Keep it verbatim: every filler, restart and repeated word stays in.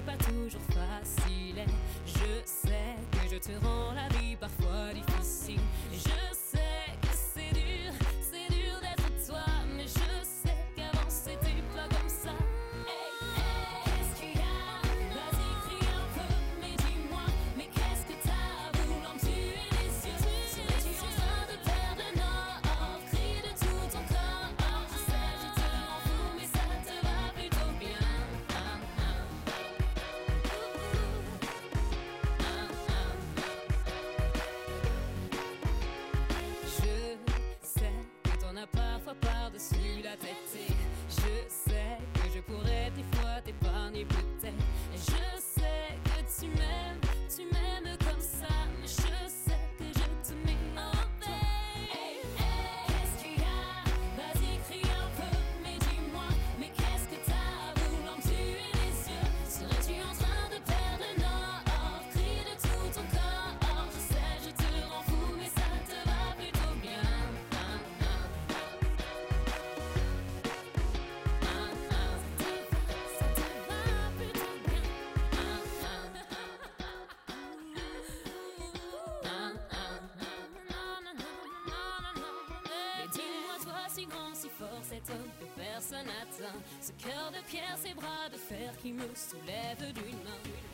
pas toujours facile. Et je sais que je te rends la vie parfois difficile. Et je sais que c'est dur, c'est dur d'être toi, mais je sais qu'avant c'était pas comme ça. Hey, hey, qu'est-ce qu'il y a? Vas-y, crie un peu, mais dis-moi, mais qu'est-ce que t'as? Voulant me tuer les yeux, serais-tu en train de perdre le nord? Crie de tout ton corps, je sais, je te rends fou, mais ça te va plutôt bien. Ah, ah. Je sais que t'en as parfois par-dessus la tête. Et je sais que je pourrais des fois t'épargner peut-être. Et je sais que tu m'aimes, tu m'aimes comme ça. Mais je sais que je te mets en paix. Hey, hey, qu'est-ce qu'il y a? Vas-y, crie un peu, mais dis-moi, mais qu'est-ce que t'as? Voulant me tuer les yeux, serais-tu en train de perdre le nord? Crie de tout ton corps, je sais, je te rends fou, mais ça te va plutôt bien. Ah, ah, ah. Ah, ah, ça te va plutôt bien. Ah, ah, ah. Ah, ah, ah. Mais dis-moi, toi si grand, si fort, cet homme que personne n'atteint, ce cœur de pierre, ces bras de fer qui me soulèvent d'une main.